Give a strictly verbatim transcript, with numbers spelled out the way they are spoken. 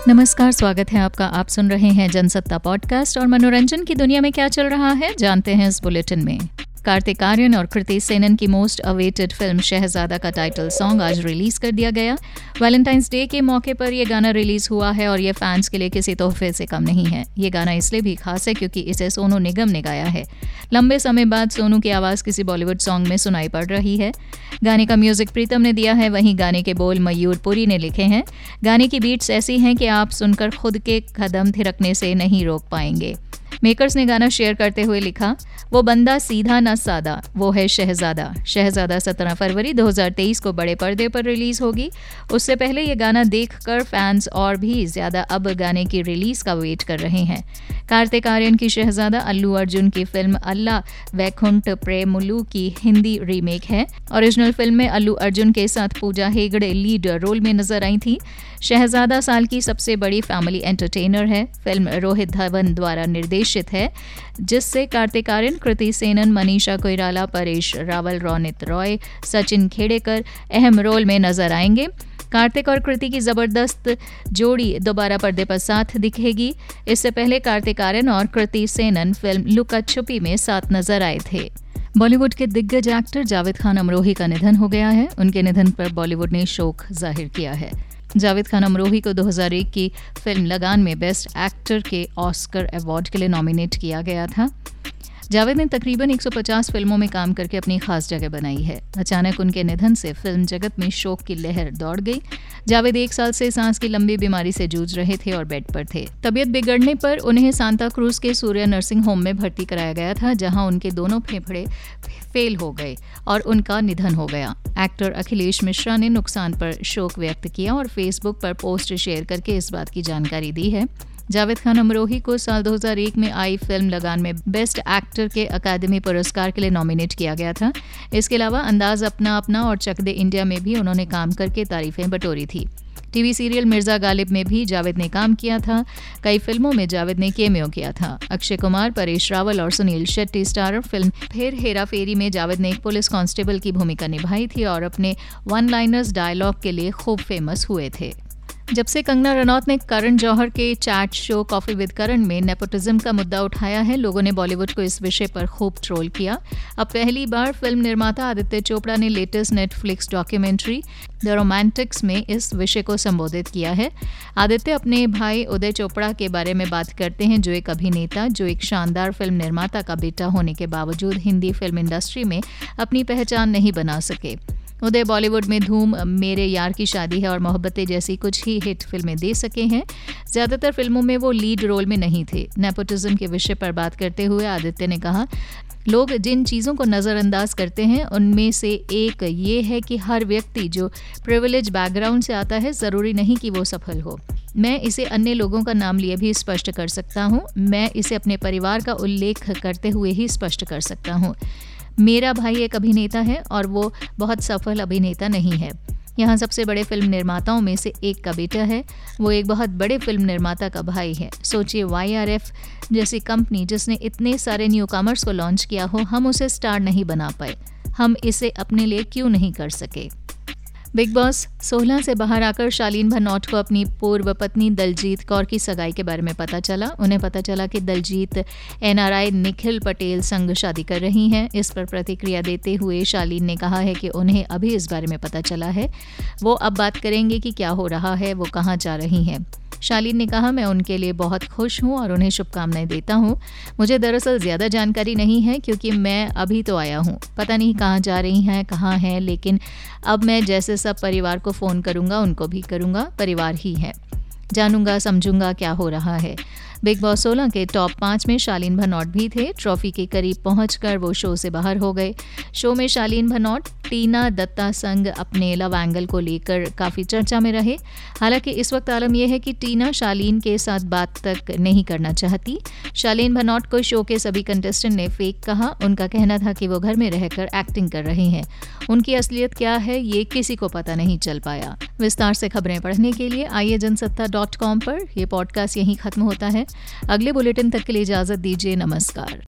नमस्कार, स्वागत है आपका। आप सुन रहे हैं जनसत्ता पॉडकास्ट और मनोरंजन की दुनिया में क्या चल रहा है जानते हैं इस बुलेटिन में। कार्तिक आर्यन और कृति सेनन की मोस्ट अवेटेड फिल्म शहजादा का टाइटल सॉन्ग आज रिलीज कर दिया गया। वैलेंटाइंस डे के मौके पर यह गाना रिलीज हुआ है और ये फैंस के लिए किसी तोहफे से कम नहीं है। ये गाना इसलिए भी खास है क्योंकि इसे सोनू निगम ने गाया है। लंबे समय बाद सोनू की आवाज़ किसी बॉलीवुड सॉन्ग में सुनाई पड़ रही है। गाने का म्यूजिक प्रीतम ने दिया है, वहीं गाने के बोल मयूर पुरी ने लिखे हैं। गाने की बीट्स ऐसी हैं कि आप सुनकर खुद के कदम थिरकने से नहीं रोक पाएंगे। मेकर्स ने गाना शेयर करते हुए लिखा, वो बंदा सीधा न सादा, वो है शहजादा। शहजादा सत्रह फरवरी दो हज़ार तेईस को बड़े पर्दे पर रिलीज होगी। उससे पहले ये गाना देखकर फैंस और भी ज्यादा अब गाने की रिलीज का वेट कर रहे हैं। कार्तिक आर्यन की शहजादा अल्लू अर्जुन की फिल्म अल्ला वैकुंठ प्रेमुलु की हिंदी रीमेक है। ओरिजिनल फिल्म में अल्लू अर्जुन के साथ पूजा हेगड़े लीड रोल में नजर आई थी। शहजादा साल की सबसे बड़ी फैमिली एंटरटेनर है। फिल्म रोहित धवन द्वारा निर्देशित है, जिससे कार्तिक आर्यन, कृति सेनन, मनीषा कोइराला, परेश रावल, रोनित रॉय, सचिन खेड़ेकर अहम रोल में नजर आएंगे। कार्तिक और कृति की जबरदस्त जोड़ी दोबारा पर्दे पर साथ दिखेगी। इससे पहले कार्तिक आर्यन और कृति सेनन फिल्म लुका छुपी में साथ नजर आए थे। बॉलीवुड के दिग्गज एक्टर जावेद खान अमरोही का निधन हो गया है। उनके निधन पर बॉलीवुड ने शोक जाहिर किया है। जावेद खान अमरोही को दो हज़ार एक की फिल्म लगान में बेस्ट एक्टर के ऑस्कर अवार्ड के लिए नॉमिनेट किया गया था। जावेद ने तकरीबन एक सौ पचास फिल्मों में काम करके अपनी खास जगह बनाई है। अचानक उनके निधन से फिल्म जगत में शोक की लहर दौड़ गई। जावेद एक साल से सांस की लंबी बीमारी से जूझ रहे थे और बेड पर थे। तबीयत बिगड़ने पर उन्हें सांता क्रूज के सूर्या नर्सिंग होम में भर्ती कराया गया था, जहां उनके दोनों फेफड़े फेल हो गए और उनका निधन हो गया। एक्टर अखिलेश मिश्रा ने नुकसान पर शोक व्यक्त किया और फेसबुक पर पोस्ट शेयर करके इस बात की जानकारी दी है। जावेद खान अमरोही को साल दो हज़ार एक में आई फिल्म लगान में बेस्ट एक्टर के अकादमी पुरस्कार के लिए नॉमिनेट किया गया था। इसके अलावा अंदाज अपना अपना और चक दे इंडिया में भी उन्होंने काम करके तारीफें बटोरी थी। टीवी सीरियल मिर्जा गालिब में भी जावेद ने काम किया था। कई फिल्मों में जावेद ने केमियो किया था। अक्षय कुमार, परेश रावल और सुनील शेट्टी स्टारर फिल्म फिर हेरा फेरी में जावेद ने एक पुलिस कांस्टेबल की भूमिका निभाई थी और अपने वन लाइनर्स डायलॉग के लिए खूब फेमस हुए थे। जब से कंगना रनौत ने करण जौहर के chat show coffee with Karan में नेपोटिज्म का मुद्दा उठाया है, लोगों ने बॉलीवुड को इस विषय पर खूब ट्रोल किया। अब पहली बार फिल्म निर्माता आदित्य चोपड़ा ने latest Netflix documentary the Romantics में इस विषय को संबोधित किया है। आदित्य अपने भाई उदय चोपड़ा के बारे में बात करते हैं, जो एक अभिनेता, जो एक शानदार फिल्म निर्माता का बेटा होने के बावजूद हिंदी फिल्म इंडस्ट्री में अपनी पहचान नहीं बना सके। उदय बॉलीवुड में धूम, मेरे यार की शादी है और मोहब्बतें जैसी कुछ ही हिट फिल्में दे सके हैं। ज़्यादातर फिल्मों में वो लीड रोल में नहीं थे। नेपोटिज्म के विषय पर बात करते हुए आदित्य ने कहा, लोग जिन चीज़ों को नज़रअंदाज करते हैं उनमें से एक ये है कि हर व्यक्ति जो प्रिविलेज बैकग्राउंड से आता है, ज़रूरी नहीं कि वो सफल हो। मैं इसे अन्य लोगों का नाम लिए भी स्पष्ट कर सकता हूँ। मैं इसे अपने परिवार का उल्लेख करते हुए ही स्पष्ट कर सकता हूँ। मेरा भाई एक अभिनेता है और वो बहुत सफल अभिनेता नहीं है। यहाँ सबसे बड़े फिल्म निर्माताओं में से एक का बेटा है। वो एक बहुत बड़े फिल्म निर्माता का भाई है। सोचिए, वाई आर एफ जैसी कंपनी जिसने इतने सारे न्यू कमर्स को लॉन्च किया हो, हम उसे स्टार नहीं बना पाए। हम इसे अपने लिए क्यों नहीं कर सके। बिग बॉस सोलह से बाहर आकर शालीन भनोट को अपनी पूर्व पत्नी दलजीत कौर की सगाई के बारे में पता चला। उन्हें पता चला कि Daljeet N R I Nikhil Patel संग शादी कर रही हैं। इस पर प्रतिक्रिया देते हुए शालीन ने कहा है कि उन्हें अभी इस बारे में पता चला है। वो अब बात करेंगे कि क्या हो रहा है, वो कहाँ जा रही हैं। शालीन ने कहा, मैं उनके लिए बहुत खुश हूँ और उन्हें शुभकामनाएं देता हूँ। मुझे दरअसल ज़्यादा जानकारी नहीं है क्योंकि मैं अभी तो आया हूँ। पता नहीं कहाँ जा रही हैं, कहाँ हैं, लेकिन अब मैं जैसे सब परिवार को फ़ोन करूँगा, उनको भी करूँगा। परिवार ही है, जानूंगा, समझूंगा क्या हो रहा है। बिग बॉस सोलह के टॉप पाँच में शालीन भनोट भी थे। ट्रॉफी के करीब पहुंचकर वो शो से बाहर हो गए। शो में शालीन भनोट टीना दत्ता संग अपने लव एंगल को लेकर काफ़ी चर्चा में रहे। हालांकि इस वक्त आलम यह है कि टीना शालीन के साथ बात तक नहीं करना चाहती। शालीन भनोट को शो के सभी कंटेस्टेंट ने फेक कहा। उनका कहना था कि वो घर में रहकर एक्टिंग कर रही हैं। उनकी असलियत क्या है, ये किसी को पता नहीं चल पाया। विस्तार से खबरें पढ़ने के लिए आइए जनसत्ता डॉट कॉम पर। यह पॉडकास्ट यहीं खत्म होता है। अगले बुलेटिन तक के लिए इजाज़त दीजिए। नमस्कार।